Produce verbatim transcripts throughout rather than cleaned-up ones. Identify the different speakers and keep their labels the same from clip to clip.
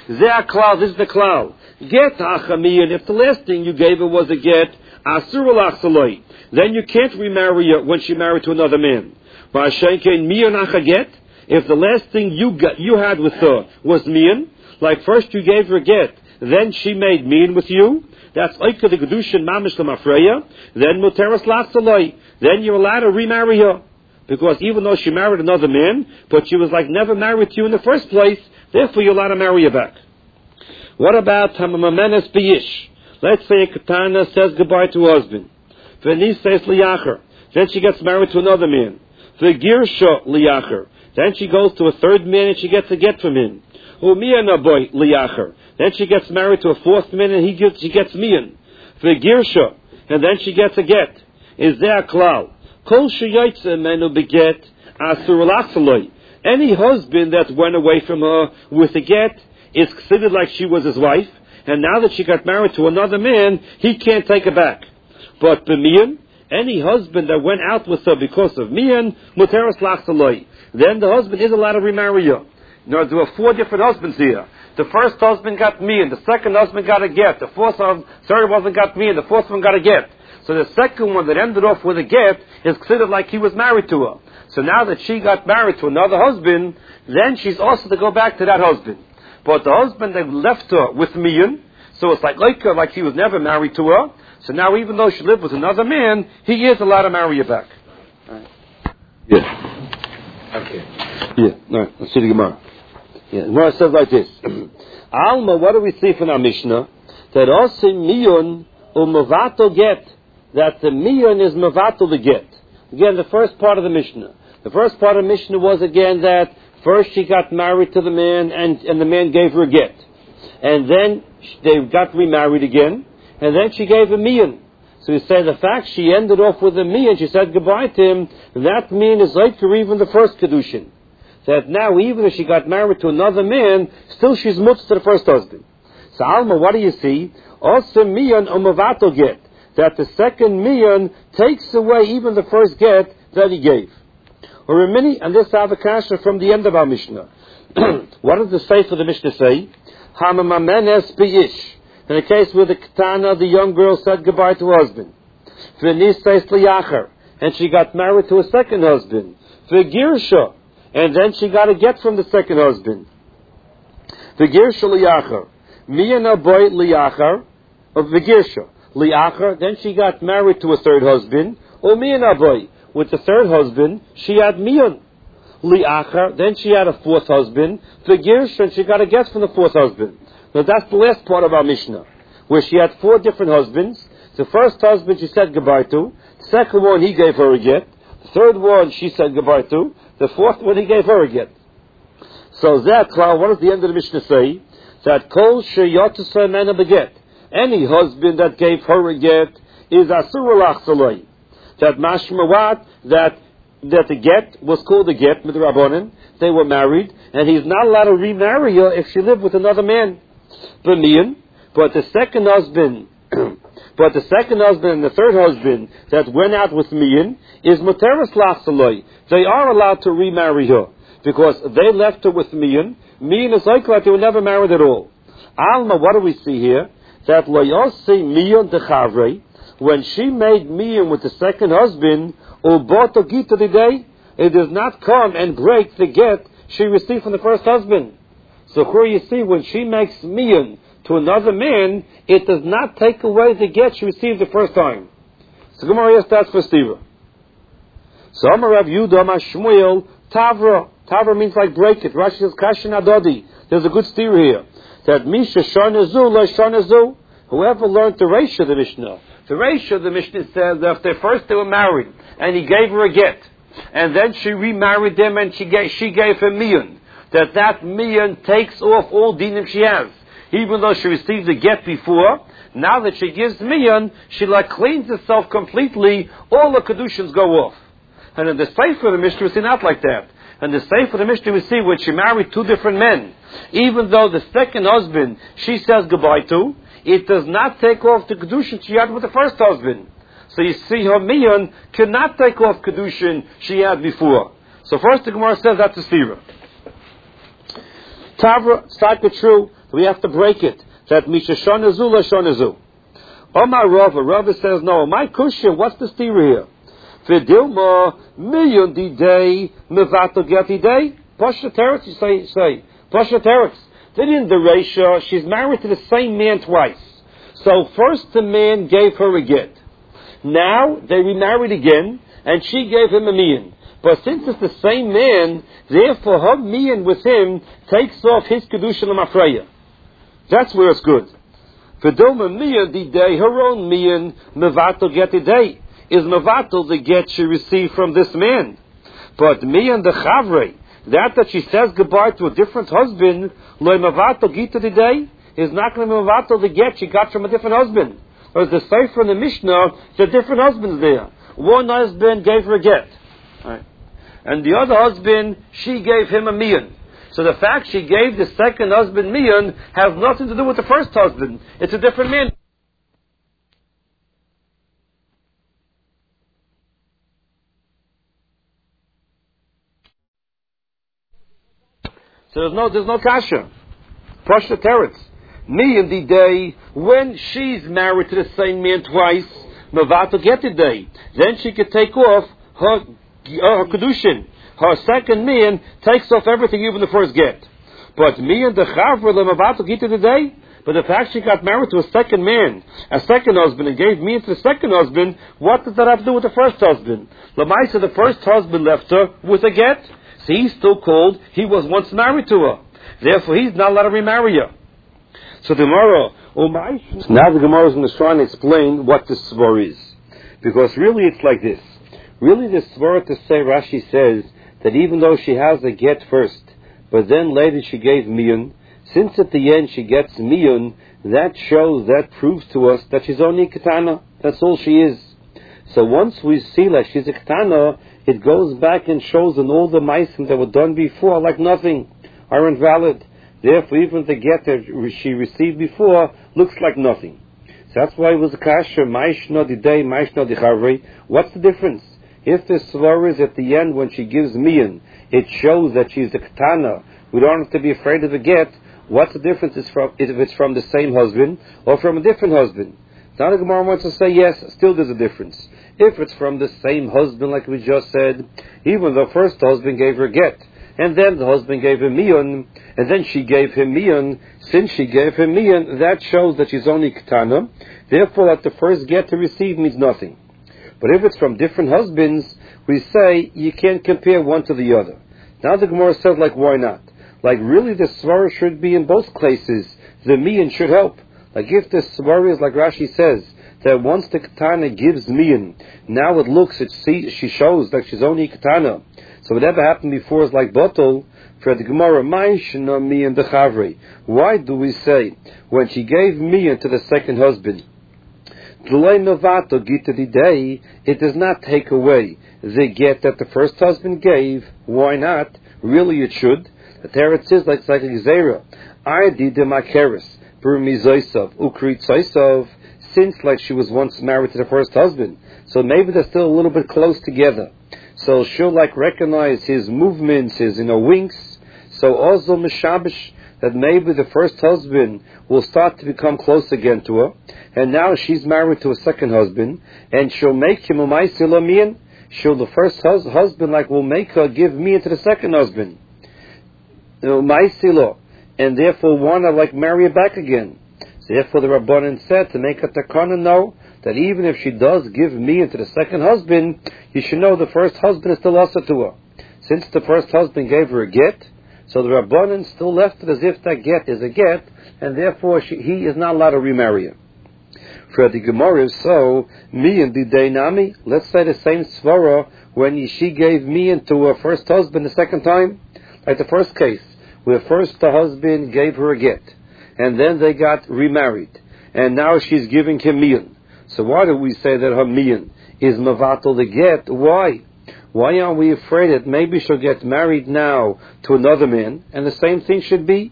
Speaker 1: Zeh klal, this is the klal. Get hachamiyan, if the last thing you gave her was a get, asur lachsaloi, then you can't remarry her when she married to another man. V'ashenkein miyan achaget, if the last thing you got, you had with her was miyan, like first you gave her a get, then she made miyan with you, that's oika the gedushin mamish lemafreya, then muteras lachsaloi, then you're allowed to remarry her. Because even though she married another man, but she was like never married to you in the first place, therefore you're allowed to marry her back. What about hamamamenes biyish? Let's say a katana says goodbye to her husband. V'nis says liyacher. Then she gets married to another man. V'girsha liyacher. Then she goes to a third man and she gets a get from him. U'miyan boy liyacher. Then she gets married to a fourth man and he gets, she gets miyan. V'girsha. And then she gets a get. Is there a klal? Kol sheyotze menu beget asur lachsaloi. Any husband that went away from her with a get is considered like she was his wife, and now that she got married to another man, he can't take her back. But b'miyan, any husband that went out with her because of miyan, muteras lachsaloi. Then the husband is allowed to remarry her. Now there are four different husbands here. The first husband got miyan, the second husband got a get, the fourth husband, third husband got miyan, the fourth one got a get. So the second one that ended off with a get is considered like he was married to her. So now that she got married to another husband, then she's also to go back to that husband. But the husband that left her with miyan, so it's like like her, like he was never married to her. So now even though she lived with another man, he is allowed to marry her back. Right. Yeah. Okay. Yeah. All right. Let's see the Gemara. Yeah. The Gemara says like this. Alma, what do we see from our Mishnah? That also miyan u'mavato get. That the miyan is mavato the get. Again, the first part of the Mishnah. The first part of the Mishnah was again that first she got married to the man and, and the man gave her a get. And then they got remarried again. And then she gave a miyan. So you say the fact she ended off with a miyan, she said goodbye to him, that miyan is like for even the first kedushin. That now even if she got married to another man, still she's mutz to the first husband. So Alma, what do you see? Also miyan or mavato get. That the second miyan takes away even the first get that he gave. Or a mini, and this avakasha from the end of our Mishnah. What does the Sefer of the Mishnah say? Hamamamenes biyish. In the case where the katana, the young girl, said goodbye to her husband. V'nis says liyacher, and she got married to a second husband. V'girsha, and then she got a get from the second husband. V'girsha liyacher, miyan boy liyacher, or v'girsha. Liacher, then she got married to a third husband. Or miyan aboy, with the third husband, she had miyan. Liacher, then she had a fourth husband. V'girsh, and she got a get from the fourth husband. Now that's the last part of our Mishnah, where she had four different husbands. The first husband she said goodbye to. The second one he gave her a get. The third one she said goodbye to. The fourth one he gave her a get. So that, what does the end of the Mishnah say? That kol sheyotzei mena beget. Any husband that gave her a get is asur lachsaloi. That mashma what? That that the get was called a get with the Rabbanan. They were married, and he's not allowed to remarry her if she lived with another man. B'miyan, but the second husband, but the second husband and the third husband that went out with miyan is muteras lachsaloi. They are allowed to remarry her because they left her with miyan. Miyan is like that they were never married at all. Alma, what do we see here? That loyose miyan dechavre, when she made miyan with the second husband, uboto gita today, it does not come and break the get she received from the first husband. So here you see, when she makes miyan to another man, it does not take away the get she received the first time. So Gemara starts for Stira. So Amar Rav Yehuda Amar Shmuel Tavra. Tavra means like break it. Rashi says kashin adodi. There's a good steer here. That Misha Shanazu La Shanazu. Whoever learned the Reisha of the Mishnah. The Reisha of the Mishnah says that if they first they were married and he gave her a get, and then she remarried him and she gave, she gave him miyan, that that miyan takes off all dinim she has. Even though she received the get before, now that she gives miyan, she like cleans herself completely, all the kedushins go off. And in the Sefer of the Mishnah we see not like that. And the Sefer of the Mishnah we see when she married two different men, even though the second husband she says goodbye to, it does not take off the kedushin she had with the first husband. So you see her miyan cannot take off kedushin she had before. So first the Gemara says that's a stira. Tavra, it's like true we have to break it. That Misha Shonazu La Shonazu. Omar Rava, Rava says, no, my cushion, what's the theory here? Vidilma, million di day, mevato geti day. Pasha Teretz, you say, say. Pasha Teretz. Then in the ratio, she's married to the same man twice. So first the man gave her a get. Now they remarried again, and she gave him a mian. But since it's the same man, therefore her mian with him takes off his kedusha l'mafreya. That's where it's good. Vidilma mian di day, her own mian, mevato geti day. Is mevatel the get she received from this man. But me and the chavre, that that she says goodbye to a different husband, lo mevatel gita today, is not going to be mevatel the get she got from a different husband. Or as the say from the Mishnah, there are different husbands there. One husband gave her a get. Right. And the other husband, she gave him a mian. So the fact she gave the second husband mian has nothing to do with the first husband. It's a different man. So there's no, there's no kasha. Pasha Teretz. Me in the day when she's married to the same man twice, Mavato get the day. Then she could take off her, uh, her kedushin. Her second man takes off everything, even the first get. But me and the chavra, the Mavato get the day. But the fact she got married to a second man, a second husband, and gave me to the second husband, what does that have to do with the first husband? Lamaisa, the first husband left her with a get. So he's still called, he was once married to her. Therefore, he's not allowed to remarry her. So the Gemara, oh my, now the Gemara is going to try and explain what this svar is. Because really it's like this. Really the svar to say, Rashi says, that even though she has a get first, but then later she gave miyun, since at the end she gets miyun, that shows, that proves to us that she's only a katana. That's all she is. So once we see that she's a katana, it goes back and shows that all the meisim that were done before, like nothing, are invalid. Therefore, even the get that she received before looks like nothing. So that's why it was a kasha, maishno di day, maishno di chavri. What's the difference? If the svar is at the end when she gives miyan, it shows that she's a katana. We don't have to be afraid of a get. What's the difference is from, if it's from the same husband or from a different husband? Now the Gemara wants to say, yes, still there's a difference. If it's from the same husband, like we just said, even the first husband gave her get, and then the husband gave him miyun, and then she gave him miyun, since she gave him miyun, that shows that she's only katana. Therefore, that the first get to receive means nothing. But if it's from different husbands, we say you can't compare one to the other. Now the Gemara says, like, why not? Like, really the svara should be in both cases. The miyun should help. Like, if the svara is like Rashi says, that once the katana gives miyun, now it looks, it see, she shows that she's only katana. So whatever happened before is like bottle. For the Gemara, ma'ishna miyun the chavri. Why do we say when she gave miyun to the second husband, it does not take away the get that the first husband gave? Why not? Really, it should. The Teretz is like like a gezerah. I did the makeres b'rmizosav ukrit soisav. Since like she was once married to the first husband, so maybe they're still a little bit close together. So she'll like recognize his movements, his you know winks. So also mishabish that maybe the first husband will start to become close again to her, and now she's married to a second husband, and she'll make him a ma'asila mian. She'll the first hus- husband like will make her give mian to the second husband, you know, ma'asila, and therefore want to like marry her back again. Therefore, the Rabbanan said to make a takana know that even if she does give mian to the second husband, you should know the first husband is still also to her. Since the first husband gave her a get, so the Rabbanan still left it as if that get is a get, and therefore she, he is not allowed to remarry her. For the Gemara, so mian di deinami. Let's say the same svara when she gave mian to her first husband the second time, like the first case, where first the husband gave her a get, and then they got remarried, and now she's giving him mian. So why do we say that her mian is mavatal the get? Why? Why aren't we afraid that maybe she'll get married now to another man, and the same thing should be?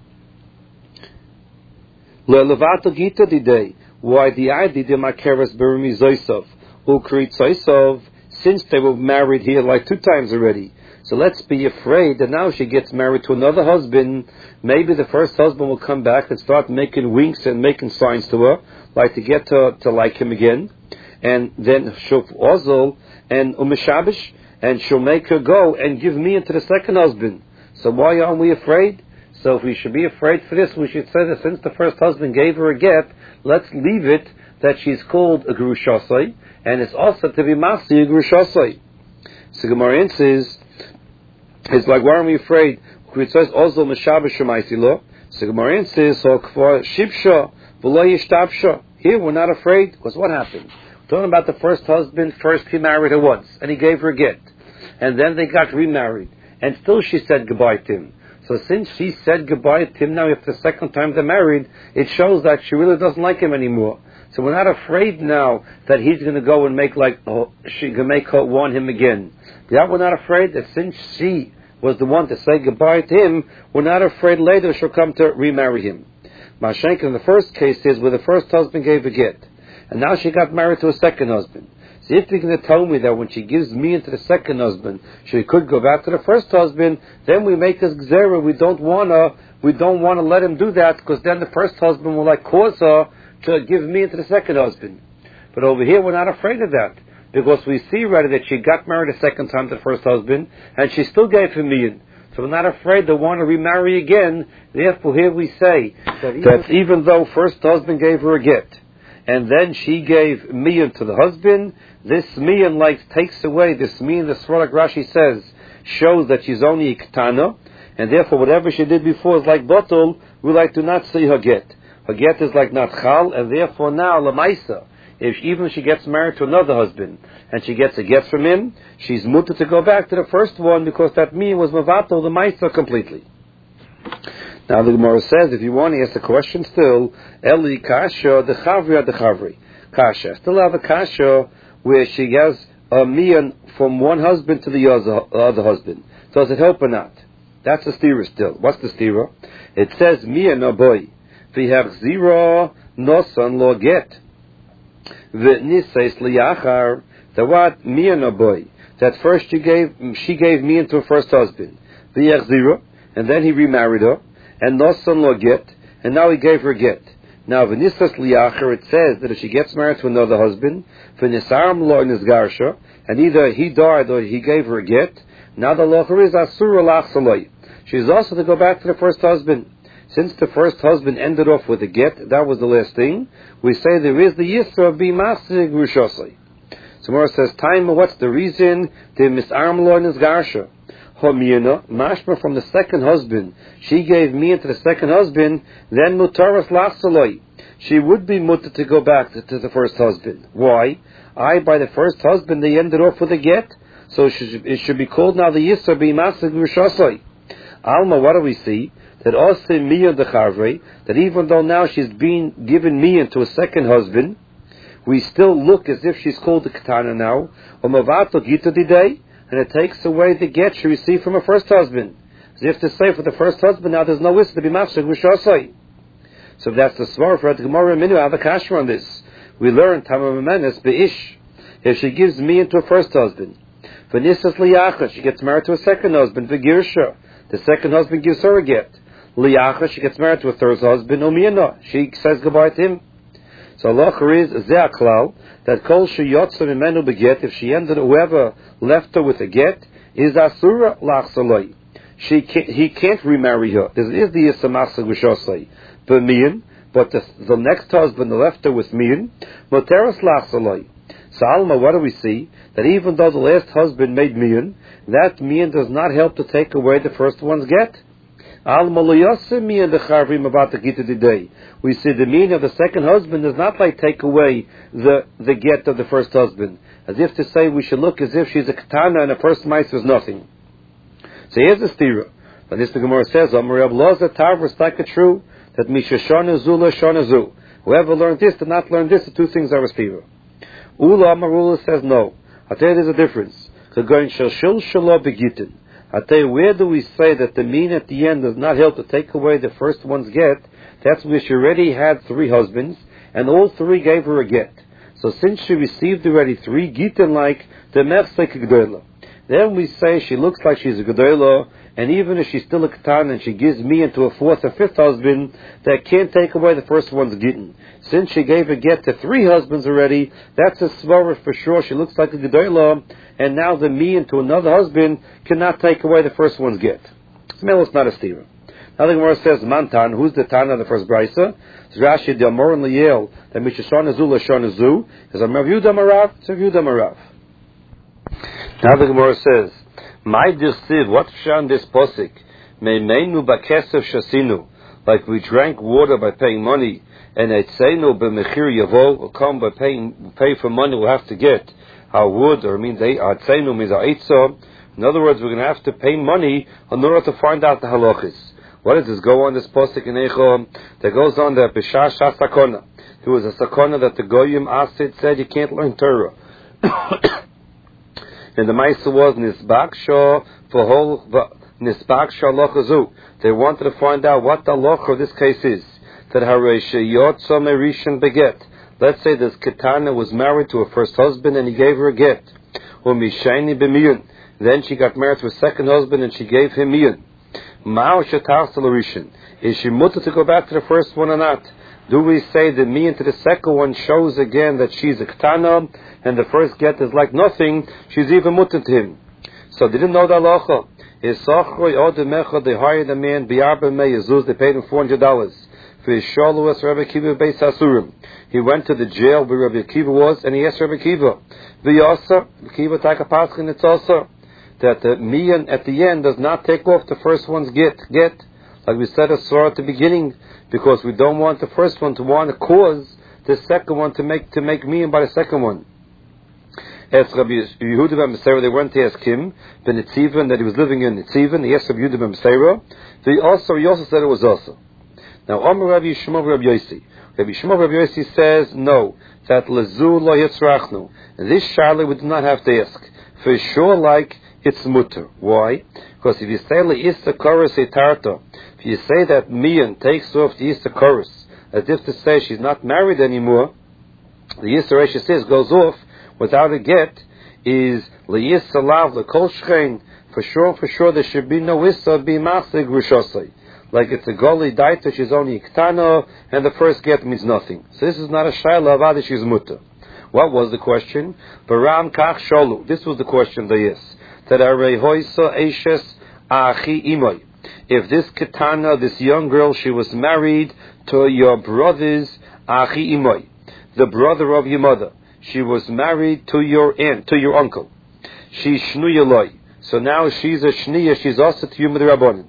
Speaker 1: Le'levatal gita diday. Why the idea de makeres bermi zoisov ukrit zoisov? Since they were married here like two times already, So let's be afraid that now she gets married to another husband. Maybe the first husband will come back and start making winks and making signs to her, like to get her to like him again. And then she'll ozol and umishabish, and she'll make her go and give me into the second husband. So why aren't we afraid? So if we should be afraid for this, we should say that since the first husband gave her a get, let's leave it that she's called a Gerushasai, and it's also to be Masi a Gerushasai. So Gemara answers, it's like, why aren't we afraid? It says, Ozo Meshabish Shemaisilo. So Gemara answers, so Kvar Shibsha, V'lo Yishtabsha. Here we're not afraid, because what happened? We're talking about the first husband, first he married her once, and he gave her a get. And then they got remarried, and still she said goodbye to him. So since she said goodbye to him now, if the second time they're married, it shows that she really doesn't like him anymore. So we're not afraid now that he's going to go and make like, oh, she can make her want him again. Yeah, we're not afraid that since she was the one to say goodbye to him, we're not afraid later she'll come to remarry him. Mashenk in the first case is where the first husband gave a get, and now she got married to a second husband. So if you're going to tell me that when she gives me into the second husband, she could go back to the first husband, then we make this gzera. We don't want to, we don't want to let him do that, because then the first husband will like cause her to give me into the second husband. But over here, we're not afraid of that, because we see already that she got married a second time to the first husband, and she still gave him me in. So we're not afraid to want to remarry again. Therefore, here we say that even, that even though first husband gave her a get, and then she gave miyan to the husband, this miyan like takes away, this miyan, the Svarak Rashi says, shows that she's only a ketana, and therefore whatever she did before is like bottle, we like to not see her get. Her get is like not chal, and therefore now, lamaisa, if even if she gets married to another husband, and she gets a get from him, she's mutter to go back to the first one, because that miyan was mavato, the maisa completely. Now the Gemara says, if you want to ask a question still, Eli Kasha, the Chavri, the Chavri. Kasha. Still have a Kasha where she has a miyan from one husband to the other, other husband. Does it help or not? That's the stira still. What's the stira? It says, miyan no boy. We have zero nosan lo get. V'niseis liyachar. The what? Miyan no boy. That first she gave, she gave miyan to her first husband. V'yach zero. And then he remarried her. And nosan lo get, and now he gave her a get. Now, v'nisas liacher, it says that if she gets married to another husband, v'nisaram lo nizgarsha, and either he died or he gave her a get, now the locher is asura lachsaloi. She's also to go back to the first husband. Since the first husband ended off with a get, that was the last thing, we say there is the yisra of bimasig rushosai. So Mora says, time, what's the reason? The misaram lo nizgarsha. Homiyana, mashma from the second husband, she gave me into the second husband, then mutaras lasaloi. She would be mutter to go back to, to the first husband. Why? I, by the first husband, they ended off with a get, so it should, it should be called now the Yisra b'masig rushasoi. Alma, what do we see? That also miyan the chavre, that even though now she's been given miyan to a second husband, we still look as if she's called the katana now, or mavato gita diday, and it takes away the get she received from her first husband. As if to say for the first husband, now there's no wisdom to be mafsek v'shasai. So if that's the svar for the Gemara Minu, I have a kasha on this. We learn Tamar Menes be'ish. If she gives me into her first husband, v'nisas liyacha, she gets married to a second husband, v'girsha, the second husband gives her a get. Liyacha, she gets married to a third husband, umiyana, she says goodbye to him. So Allah is ze'aklal, that kol sheyotza mimenu beget, if she ended, whoever left her with a get, is asura lachsaloi. She can't, he can't remarry her. This is the yisamasa g'shosai. But miyan, but the, the next husband left her with miyan, moteras lachsaloi. So Alma, what do we see? That even though the last husband made miyan, that miyan does not help to take away the first one's get. Alma loyasim miyan the charvim about the gita today. We see the meaning of the second husband does not like take away the, the get of the first husband. As if to say we should look as if she's a katana and the first mice is nothing. So here's the stira. But this the Gemara says, Amar Ablaza Tarvus like a true, that Misha Shana Zula Shana Zu. Whoever learned this did not learn this, the two things are a stira. Ula Amarula says no. I'll tell you there's a difference. Going Shashil Shalom Begitin. I'll tell you, where do we say that the mean at the end does not help to take away the first one's get? That's where she already had three husbands, and all three gave her a get. So since she received already three gitin like the mersek gdola, then we say she looks like she's a gedolah, and even if she's still a katan and she gives me into a fourth or fifth husband, that can't take away the first one's gittin. Since she gave a get to three husbands already, that's a svara for sure. She looks like a gedolah, and now the me into another husband cannot take away the first one's get. Smell is not a stira. Now the Gemara says, Mantan, who's the Tana of the first Brisa? It's Rashi, the Amor and Liel, that Mishashon Azu, Lashon Azu, is a Rav Yudah Marav, it's a Yudah Marav. Now the Gemara says, My Dirsiv, what shan this posik? Meimenu bakesef shasinu, like we drank water by paying money, and Eitzeinu b'mechir yavo, will come by paying, pay for money we'll have to get. Our wood, or it means Eitzeinu means our Eitzah. In other words, we're going to have to pay money in order to find out the halachis. What does this go on, this posik in Eichom? That goes on that B'shah Shah Sakona. There was a Sakona that the Goyim Asid said you can't learn Torah. And the Maisa was Nisbak Shah for whole Nisbak Shah Lochazu. They wanted to find out what the loch of this case is. That Haresha Yotza Merishan Beget. Let's say this Ketana was married to her first husband and he gave her a get. Or Mishayni B'miyun. Then she got married to her second husband and she gave him miyun. Ma'o shetar solution. Is she mutter to go back to the first one or not? Do we say the me into the second one shows again that she's a ketana and the first get is like nothing? She's even mutter to him. So they didn't know the halacha. Is sachroi odemecha, they hired a man biarba meyazuz, they paid him four hundred dollars for his shaluas Rabbi Akiva beis hasurim. He went to the jail where Rabbi Akiva was and he asked Rabbi Akiva, v'yasa Akiva taka paschin, it's also that the miyan at the end does not take off the first one's get, get, like we said as at the beginning, because we don't want the first one to want to cause the second one to make to make miyan by the second one. As Rabbi Yehuda ben Beseira, they went to ask him, the Netzivan, that he was living in Netzivan, he asked Rabbi Yehuda ben Beseira, he also, he also said it was also. Now, Amar Rabbi Yishmael Rabbi Yossi, Rabbi Yishmael Rabbi Yossi says, no, that lezu lo yitzrachnu, and this Charlie we do not have to ask. For sure, like, it's mutter. Why? Because if you say le'ista chorus etarta, if you say that miyan takes off the ista chorus, as if to say she's not married anymore, the ista Reisha says goes off without a get, is le'ista lav le'kol shchein. For sure, for sure, there should be no ista be masig rishosai. Like it's a goli daita, she's only a ktana, and the first get means nothing. So this is not a shayla of adi she's mutter. What was the question? Baram kach sholu. This was the question they asked. That Arehoisa Eshes Achi Imoy. If this Ketana, this young girl, she was married to your brother's Achi Imoy, the brother of your mother. She was married to your aunt, to your uncle. She Shnuyaloi. So now she's a Shniya, she's also to you Midrabanan.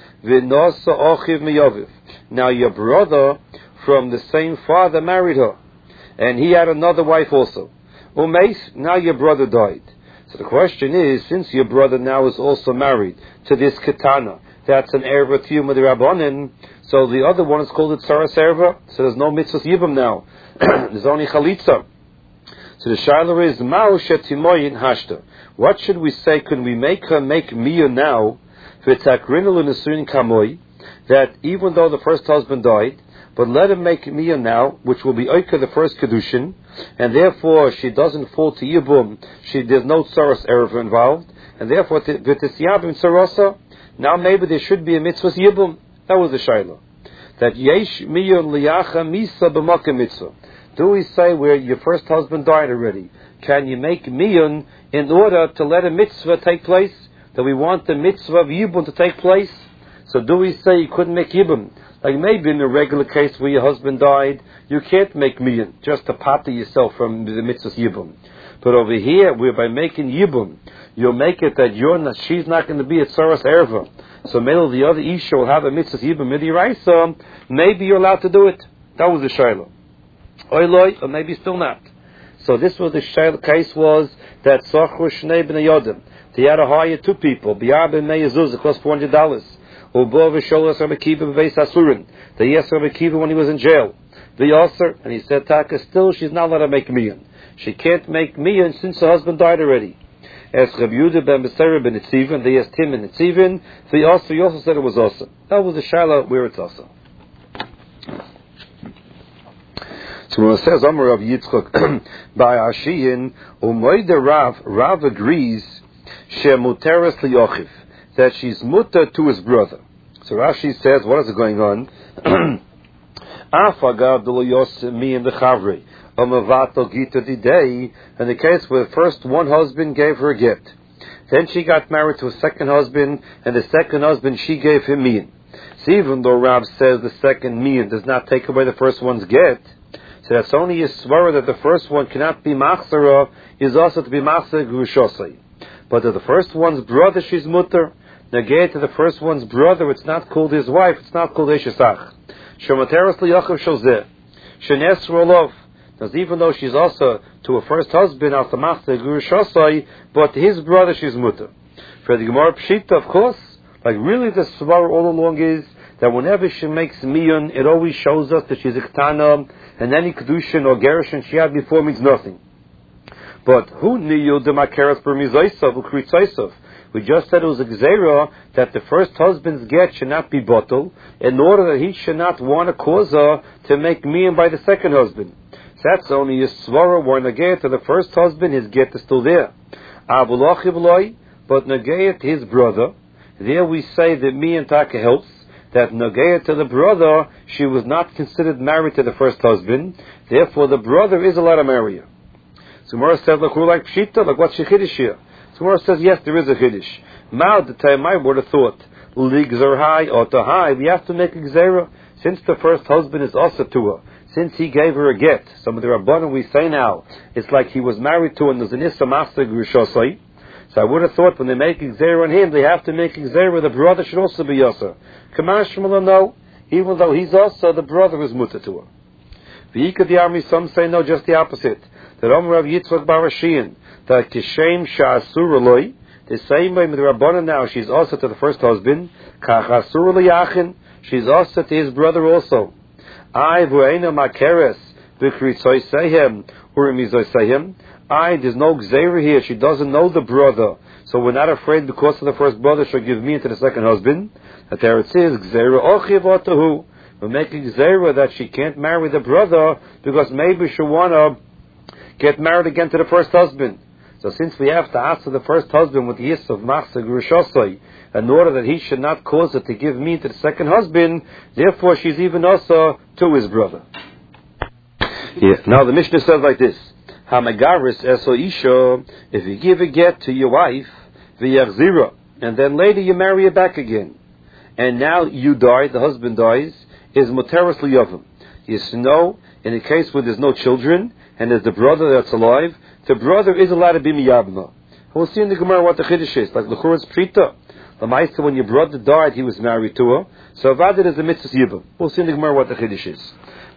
Speaker 1: Vinosa Ochiv Miyoviv. Now your brother from the same father married her. And he had another wife also. Umeis, now your brother died. So the question is, since your brother now is also married to this Ketana, that's an erva to you with the Rabbanin, so the other one is called a Tzaras erva, so there's no mitzvah yibam now. There's only Chalitza. So the Shaila is, Ma'u shetimoyin hashta. What should we say? Can we make her make Miyah now, v'takrinul nesuin kamoy, that even though the first husband died, but let him make Miyah now, which will be Oika the first Kedushin, and therefore she doesn't fall to Yibum, she, there's no Tzaras Erev involved, and therefore, V'tisyabim Tzarasa, now maybe there should be a Mitzvah Yibum. That was the Shaila. That Yesh Miyah Liyacha Misa B'Makah Mitzvah. Do we say where your first husband died already, can you make Miyah in order to let a Mitzvah take place? That we want the Mitzvah of Yibum to take place? So do we say you couldn't make Yibum? Like maybe in a regular case where your husband died, you can't make miyan, just to pata yourself from the mitzvah yibum. But over here, where by making yibum, you'll make it that you're not, she's not going to be a tzaras erva. So maybe the other isha will have a mitzvah yibum midiraisa. Maybe you're allowed to do it. That was the shayla. Oiloi, or maybe still not. So this was the shayla case was that sochur shnei b'nei yodim. They had to hire two people. Biyar ben meyazuz, it cost four hundred dollars. They asked Rabbi Akiva when he was in jail. The Yasser, and he said, Taka, still she's not allowed to make miyan. She can't make miyan since her husband died already. Asked Rabbi Yehuda ben Beseira ben Netzivan, they asked him in Netzivan. The Yasser, he also said it was also. That was the Shaila where it's also. So when it says, Amar Rav Yitzchak, by Ashiyin, Umoide Rav, Rav agrees, shemuteres liyochiv, that she's mutter to his brother. So Rashi says, what is going on? Afagav de lo yosem mi and the chavri, amavato gita didei, in the case where first one husband gave her a gift. Then she got married to a second husband, and the second husband, she gave him mian. So even though Rab says the second mian does not take away the first one's get, so that's only a svara that the first one cannot be machzara, is also to be machzara grushosai. But to the first one's brother, she's mutter. Negate to the first one's brother, it's not called his wife, it's not called Eshesach. Shemateres liyachav shozeh. Shenes rolov. Because even though she's also to her first husband, after Machzeh Gurushosai, but to his brother she's mutter. For the Gemara Pshita, of course, like really the svar all along is that whenever she makes miyun, it always shows us that she's a ketana, and any kedushin or gerushin she had before means nothing. But who niyu demakeres per mizaisav ukritzaisav? We just said it was a gzeira that the first husband's get should not be bottled, in order that he should not want to cause her to make miyun by the second husband. So that's only a svara where negayah to the first husband, his get is still there. But negayah to his brother, there we say that me and Taka helps, that negayah to the brother, she was not considered married to the first husband, therefore the brother is allowed to marry her. So Gemara says, like we're like Pshita, like what's Shechiddish here? So Gemara says, yes, there is a Chiddish. Mao, the time I would have thought, Ligzer high or to high, we have to make a Gzera, since the first husband is also to her. Since he gave her a get, some of the Rabbanim we say now, it's like he was married to her and there's an Issa Master Grushosai. So I would have thought when they make Xera on him, they have to make Xera, the brother should also be Yasa. Kamash Shmuel, no, even though he's also, the brother is mutter to her. V'yika the army, some say no, just the opposite. That Omer Rav Yitzchak Bar Rashian, that Kishem Sha'asur Eloi, the same way with the Rabbanim now, she's also to the first husband, Kach Asur L'Yachin, she's also to his brother also. I v'eina makeres b'kritzoysehem u'remizoysehem. I, there's no gzeira here. She doesn't know the brother, so we're not afraid because of the first brother she'll give me to the second husband. That there it says gzeira ochiv otahu. We're making gzeira that she can't marry the brother because maybe she'll want to get married again to the first husband. So since we have to ask the first husband with the yis of machzeh grushosai, in order that he should not cause her to give me to the second husband, therefore she's even also to his brother. Yeah. Now the Mishnah says like this: Hamagaris eso isha, if you give a get to your wife, v'yachzira, and then later you marry her back again, and now you die, the husband dies, is muteres liyavim. You know, in a case where there's no children and there's the brother that's alive, the brother is allowed to be miyabma. We'll see in the Gemara what the chiddush is. Like the Chur's Prita, the Maisa, when your brother died, he was married to her. So Avadir is a mitzvah yibam. We'll see in the Gemara what the chiddush is.